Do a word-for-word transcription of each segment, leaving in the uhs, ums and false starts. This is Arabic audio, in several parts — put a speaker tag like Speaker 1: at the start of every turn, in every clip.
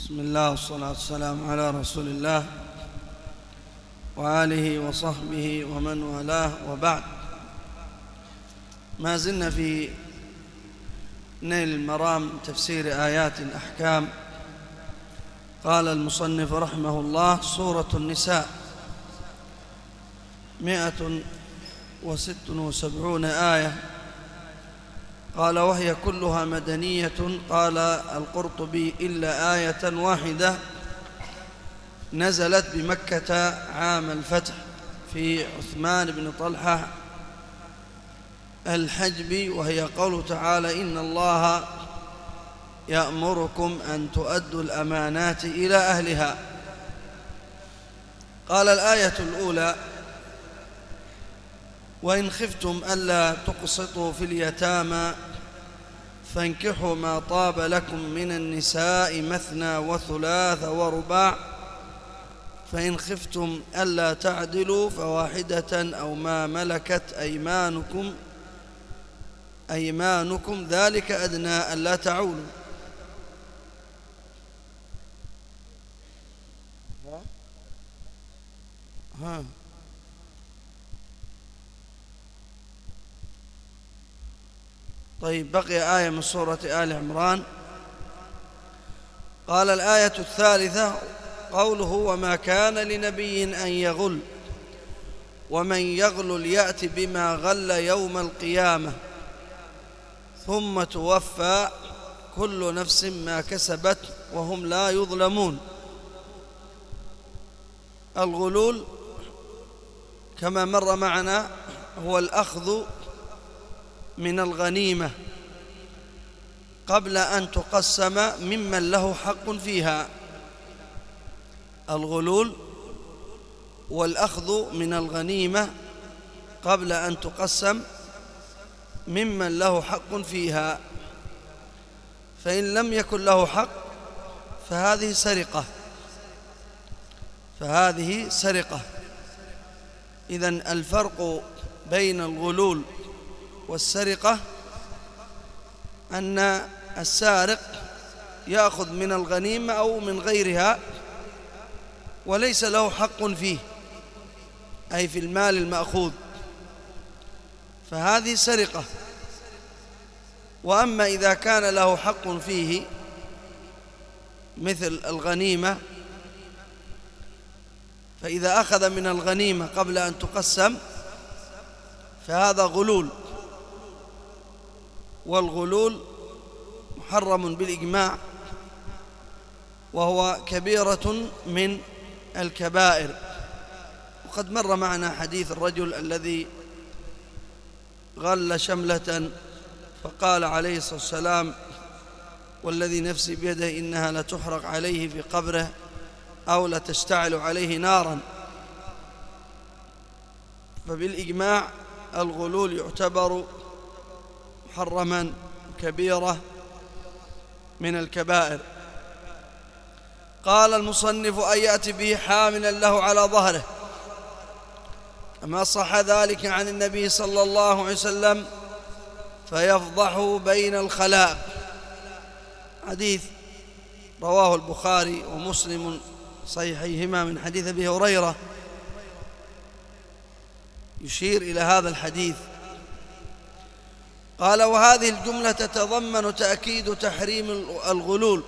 Speaker 1: بسم الله والصلاة والسلام على رسول الله وآله وصحبه ومن والاه، وبعد. ما زلنا في نيل المرام تفسير آيات الأحكام. قال المصنف رحمه الله: سورة النساء مئة وست وسبعون آية. قال: وهي كلها مدنية. قال القرطبي: إلا آية واحدة نزلت بمكة عام الفتح في عثمان بن طلحة الحجبي، وهي قوله تعالى: إن الله يأمركم أن تؤدوا الأمانات إلى أهلها. قال الآية الأولى: وإن خفتم ألا تقسطوا في اليتامى فانكحوا ما طاب لكم من النساء مثنى وثلاث ورباع، فإن خفتم ألا تعدلوا فواحدة أو ما ملكت أيمانكم أيمانكم ذلك أدنى ألا تعولوا. ها طيب، بقي آية من سورة آل عمران. قال الآية الثالثة: قوله: وما كان لنبي أن يغل ومن يغل يأت بما غل يوم القيامة ثم توفى كل نفس ما كسبت وهم لا يظلمون. الغلول كما مر معنا هو الأخذ من الغنيمة قبل أن تقسم ممن له حق فيها. الغلول والأخذ من الغنيمة قبل أن تقسم ممن له حق فيها، فإن لم يكن له حق فهذه سرقة فهذه سرقة إذن الفرق بين الغلول والسرقة أن السارق يأخذ من الغنيمة أو من غيرها وليس له حق فيه، أي في المال المأخوذ، فهذه سرقة. وأما إذا كان له حق فيه مثل الغنيمة، فإذا أخذ من الغنيمة قبل أن تقسم فهذا غلول، والغلول محرم بالإجماع، وهو كبيرة من الكبائر. وقد مر معنا حديث الرجل الذي غل شملة فقال عليه الصلاة والسلام: والذي نفسي بيده إنها لتحرق عليه في قبره أو لتشتعل عليه نارا. فبالإجماع الغلول يعتبر محرما كبيرة من الكبائر. قال المصنف: أن يأتي به حاملا له على ظهره، كما صح ذلك عن النبي صلى الله عليه وسلم، فيفضحه بين الخلائق. حديث رواه البخاري ومسلم صحيحيهما من حديث أبي هريرة يشير إلى هذا الحديث. قال: وهذه الجملة تتضمن تأكيد تحريم الغلول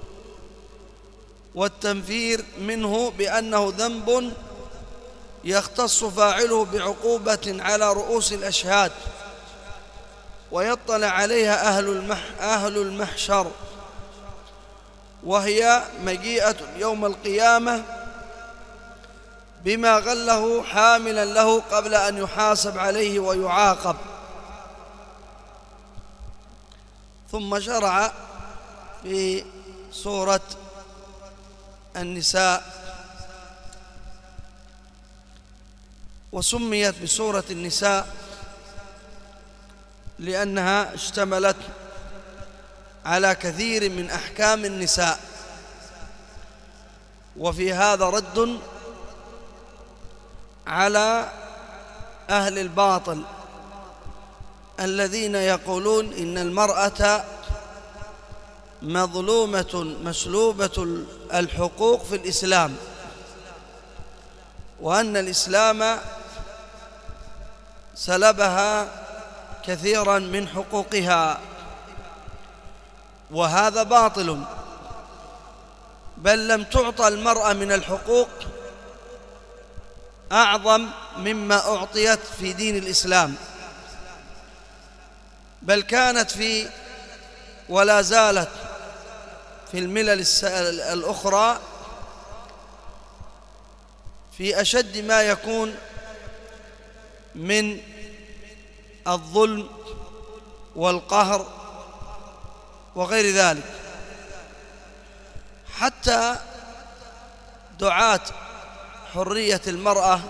Speaker 1: والتنفير منه بأنه ذنب يختص فاعله بعقوبة على رؤوس الأشهاد ويطلع عليها أهل, المح أهل المحشر، وهي مجيئة يوم القيامة بما غله حاملا له قبل أن يحاسب عليه ويعاقب. ثم شرع في سورة النساء، وسميت بسورة النساء لأنها اشتملت على كثير من أحكام النساء. وفي هذا رد على أهل الباطل الذين يقولون إن المرأة مظلومة مسلوبة الحقوق في الإسلام، وأن الإسلام سلبها كثيرا من حقوقها، وهذا باطل، بل لم تعطى المرأة من الحقوق أعظم مما أعطيت في دين الإسلام، بل كانت في ولا زالت في الملل الأخرى في أشد ما يكون من الظلم والقهر وغير ذلك. حتى دعاة حرية المرأة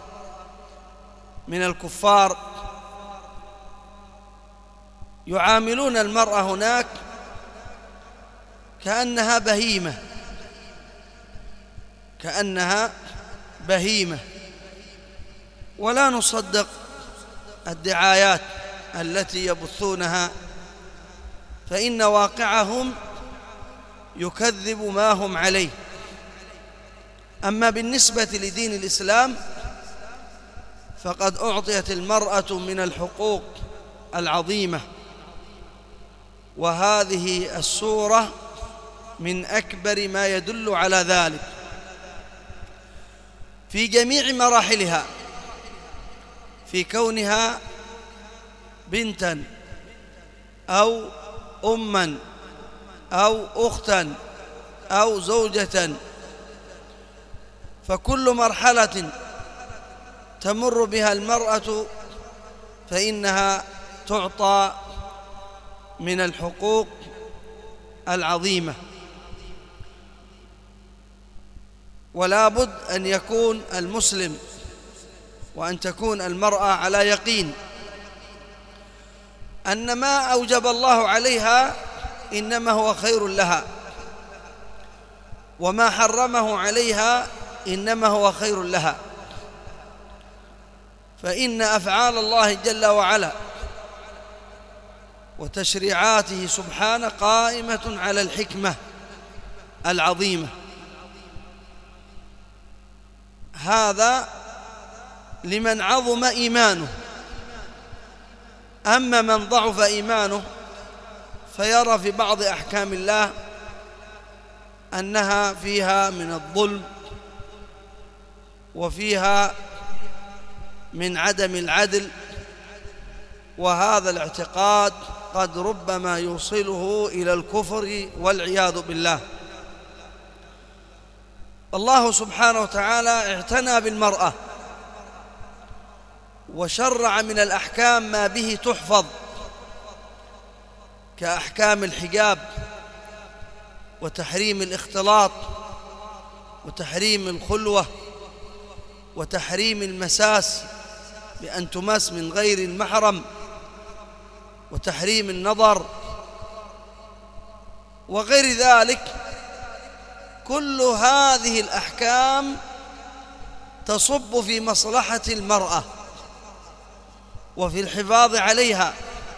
Speaker 1: من الكفار يعاملون المرأة هناك كأنها بهيمة، كأنها بهيمة، ولا نصدق الدعايات التي يبثونها، فإن واقعهم يكذب ما هم عليه. أما بالنسبة لدين الإسلام فقد أعطيت المرأة من الحقوق العظيمة، وهذه السورة من أكبر ما يدل على ذلك في جميع مراحلها، في كونها بنتا أو أما أو أختا أو زوجة، فكل مرحلة تمر بها المرأة فإنها تعطى من الحقوق العظيمة. ولا بد أن يكون المسلم وأن تكون المرأة على يقين أن ما أوجب الله عليها إنما هو خير لها، وما حرمه عليها إنما هو خير لها، فإن أفعال الله جل وعلا وتشريعاته سبحانه قائمة على الحكمة العظيمة. هذا لمن عظم إيمانه، أما من ضعف إيمانه فيرى في بعض أحكام الله أنها فيها من الظلم وفيها من عدم العدل، وهذا الاعتقاد قد ربما يوصله إلى الكفر والعياذ بالله. الله سبحانه وتعالى اعتنى بالمرأة وشرع من الأحكام ما به تحفظ، كأحكام الحجاب وتحريم الاختلاط وتحريم الخلوة وتحريم المساس بأن تمس من غير المحرم وتحريم النظر وغير ذلك. كل هذه الأحكام تصب في مصلحة المرأة وفي الحفاظ عليها،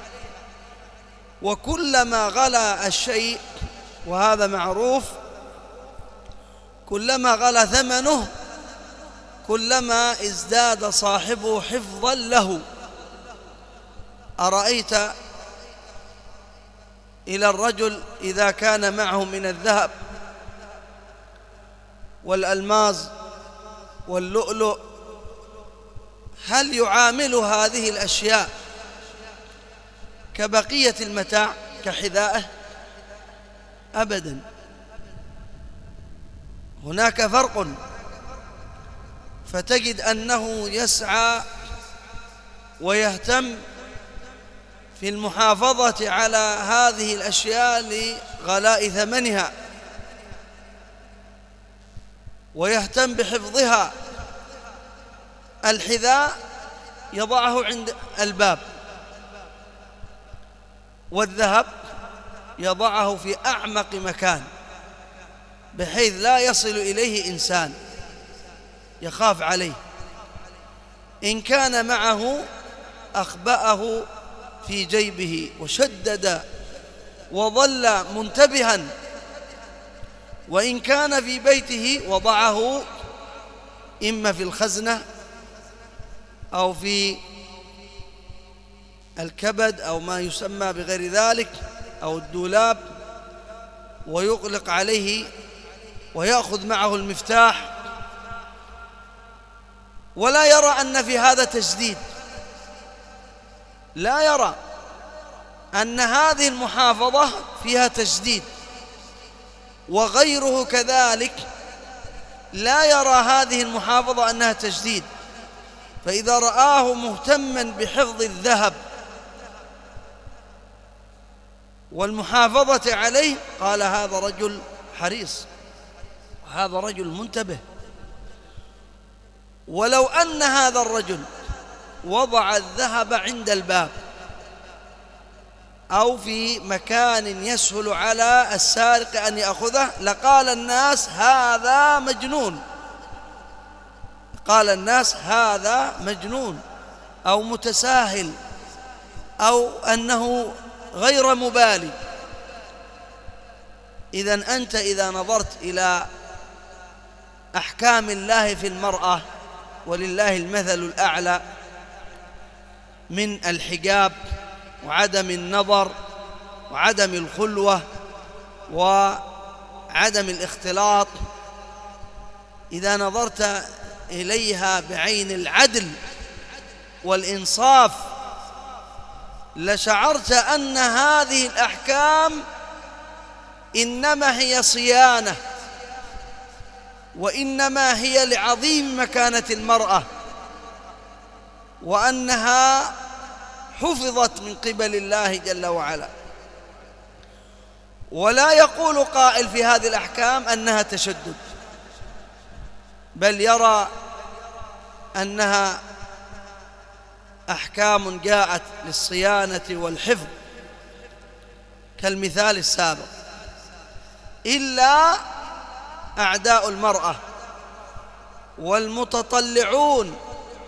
Speaker 1: وكلما غلا الشيء، وهذا معروف، كلما غلا ثمنه كلما ازداد صاحبه حفظا له. أرأيت إلى الرجل إذا كان معه من الذهب والألماس واللؤلؤ هل يعامل هذه الأشياء كبقية المتاع كحذائه؟ أبدا، هناك فرق. فتجد أنه يسعى ويهتم في المحافظة على هذه الأشياء لغلاء ثمنها، ويهتم بحفظها. الحذاء يضعه عند الباب، والذهب يضعه في أعمق مكان بحيث لا يصل إليه إنسان يخاف عليه. إن كان معه أخبأه في جيبه وشدد وظل منتبها، وإن كان في بيته وضعه إما في الخزنة أو في الكبد أو ما يسمى بغير ذلك أو الدولاب، ويغلق عليه ويأخذ معه المفتاح، ولا يرى أن في هذا تجديد، لا يرى أن هذه المحافظة فيها تجديد، وغيره كذلك لا يرى هذه المحافظة أنها تجديد. فإذا رآه مهتما بحفظ الذهب والمحافظة عليه قال هذا رجل حريص وهذا رجل منتبه. ولو أن هذا الرجل وضع الذهب عند الباب أو في مكان يسهل على السارق أن يأخذه لقال الناس هذا مجنون، قال الناس هذا مجنون أو متساهل أو أنه غير مبالي. إذن أنت إذا نظرت إلى أحكام الله في المرأة، ولله المثل الأعلى من الحجاب وعدم النظر وعدم الخلوة وعدم الاختلاط، إذا نظرت إليها بعين العدل والإنصاف لشعرت أن هذه الأحكام إنما هي صيانة، وإنما هي لعظيم مكانة المرأة، وأنها حفظت من قبل الله جل وعلا. ولا يقول قائل في هذه الأحكام أنها تشدد، بل يرى أنها أحكام جاءت للصيانة والحفظ كالمثال السابق، إلا أعداء المرأة والمتطلعون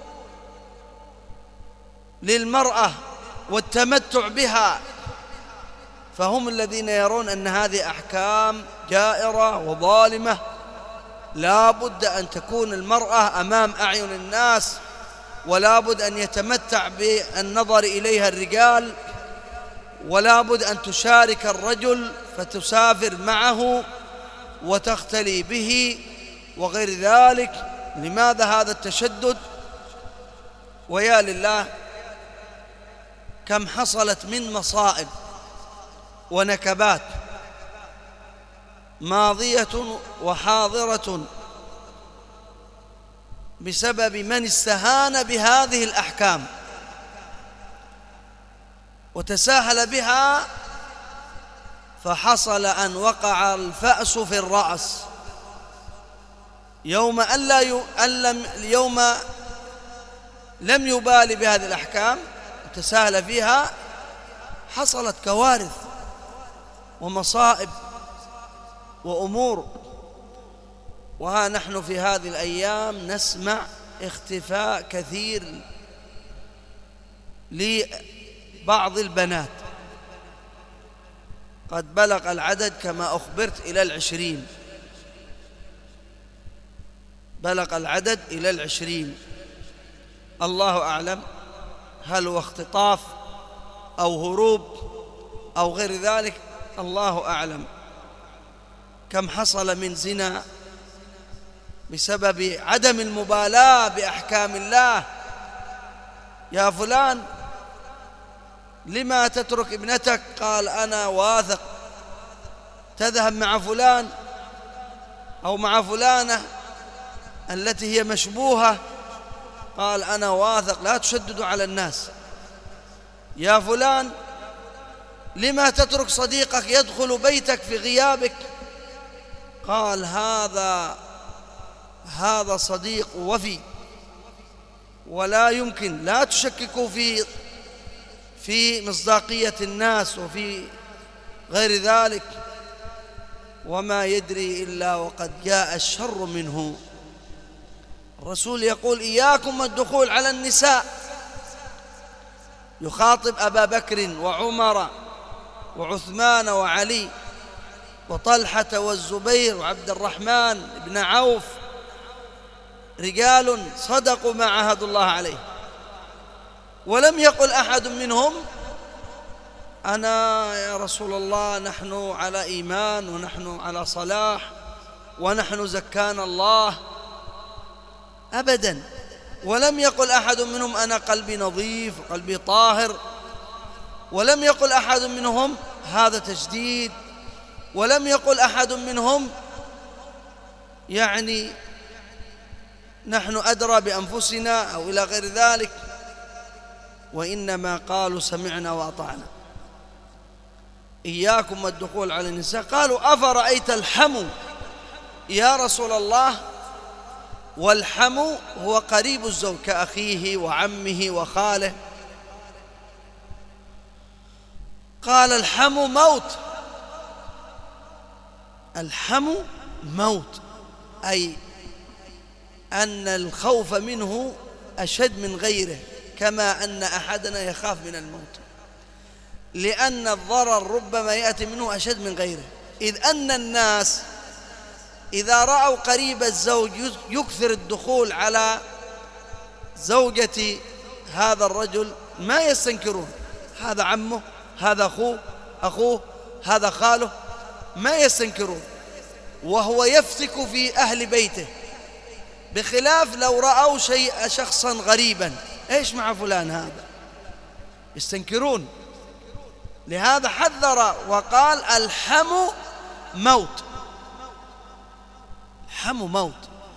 Speaker 1: للمرأة والتمتع بها، فهم الذين يرون أن هذه أحكام جائرة وظالمة، لا بد أن تكون المرأة أمام أعين الناس، ولا بد أن يتمتع بالنظر إليها الرجال، ولا بد أن تشارك الرجل فتسافر معه وتختلي به وغير ذلك. لماذا هذا التشدد؟ ويا لله كم حصلت من مصائب ونكبات ماضية وحاضرة بسبب من استهان بهذه الأحكام وتساهل بها، فحصل أن وقع الفأس في الرأس يوم أن لا ي... أن لم... يوم لم يبالي بهذه الأحكام وتساهل فيها، حصلت كوارث ومصائب وأمور. وها نحن في هذه الأيام نسمع اختفاء كثير لبعض البنات، قد بلغ العدد كما أخبرت إلى العشرين، بلغ العدد إلى العشرين. الله أعلم هل هو اختطاف أو هروب أو غير ذلك، الله أعلم. كم حصل من زنا بسبب عدم المبالاة بأحكام الله. يا فلان لما تترك ابنتك؟ قال أنا واثق. تذهب مع فلان أو مع فلانة التي هي مشبوهة؟ قال أنا واثق. لا تشددوا على الناس. يا فلان لما تترك صديقك يدخل بيتك في غيابك؟ قال هذا هذا صديق وفي، ولا يمكن. لا تشككوا في في مصداقية الناس وفي غير ذلك، وما يدري إلا وقد جاء الشر منه. الرسول يقول إياكم الدخول على النساء، يخاطب أبا بكر وعمر وعثمان وعلي وطلحة والزبير وعبد الرحمن بن عوف، رجال صدقوا ما عاهدوا الله عليه، ولم يقل أحد منهم أنا يا رسول الله نحن على إيمان ونحن على صلاح ونحن زكانا الله، أبدا. ولم يقل أحد منهم أنا قلبي نظيف وقلبي طاهر، ولم يقل أحد منهم هذا تجديد، ولم يقل أحد منهم يعني نحن أدرى بأنفسنا أو إلى غير ذلك، وإنما قالوا سمعنا وأطعنا. إياكم والدخول على النساء، قالوا أفرأيت الحمو يا رسول الله؟ والحمو هو قريب الزوج كأخيه وعمه وخاله. قال الحمو موت، الحمو موت، أي أن الخوف منه أشد من غيره، كما أن أحدنا يخاف من الموت، لأن الضرر ربما يأتي منه أشد من غيره. إذ أن الناس إذا رأوا قريب الزوج يكثر الدخول على زوجة هذا الرجل ما يستنكرون، هذا عمه، هذا أخوه أخوه هذا خاله، ما يستنكرون، وهو يفتك في أهل بيته، بخلاف لو رأوا شيء شخصا غريبا، إيش مع فلان هذا، يستنكرون. لهذا حذر وقال الحمو موت، الحمو موت.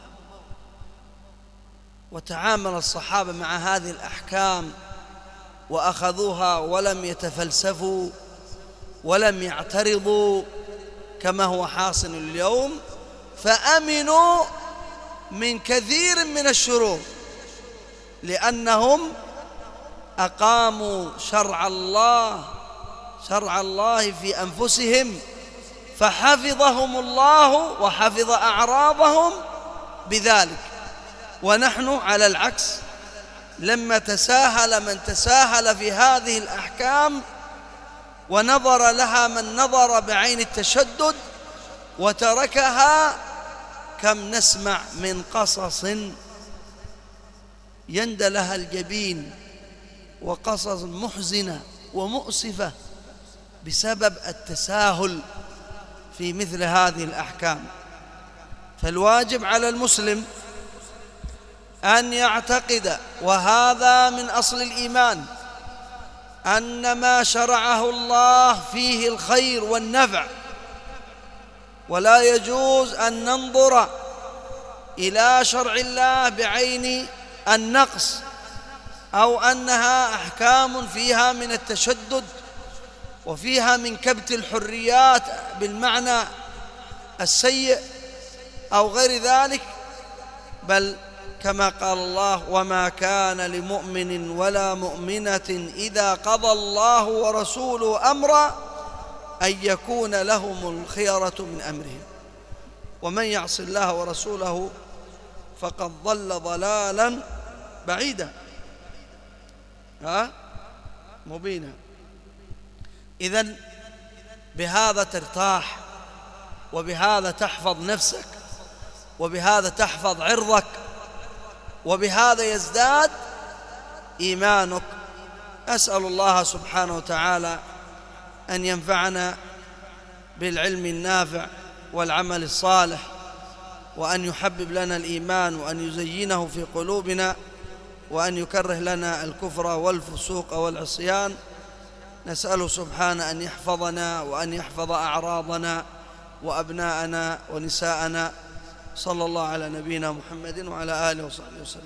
Speaker 1: وتعامل الصحابة مع هذه الأحكام وأخذوها ولم يتفلسفوا ولم يعترضوا كما هو حاصل اليوم، فأمنوا من كثير من الشرور، لأنهم أقاموا شرع الله شرع الله في أنفسهم، فحفظهم الله وحفظ أعراضهم بذلك. ونحن على العكس، لما تساهل من تساهل في هذه الأحكام ونظر لها من نظر بعين التشدد وتركها، كم نسمع من قصص يندى لها الجبين، وقصص محزنة ومؤسفة بسبب التساهل في مثل هذه الأحكام. فالواجب على المسلم أن يعتقد، وهذا من أصل الإيمان، أن ما شرعه الله فيه الخير والنفع، ولا يجوز أن ننظر إلى شرع الله بعين النقص أو أنها أحكام فيها من التشدد وفيها من كبت الحريات بالمعنى السيء أو غير ذلك، بل كما قال الله وما كان لمؤمن ولا مؤمنة إذا قضى الله ورسوله أمرا أن يكون لهم الخيرة من أمرهم ومن يعص الله ورسوله فقد ضل ضلالا بعيدا ها مبينا. إذن بهذا ترتاح، وبهذا تحفظ نفسك، وبهذا تحفظ عرضك، وبهذا يزداد إيمانك. أسأل الله سبحانه وتعالى أن ينفعنا بالعلم النافع والعمل الصالح، وأن يحبب لنا الإيمان وأن يزينه في قلوبنا، وأن يكره لنا الكفر والفسوق والعصيان. نسأله سبحانه أن يحفظنا وأن يحفظ أعراضنا وأبناءنا ونساءنا. صلى الله على نبينا محمد وعلى آله وصحبه وسلم.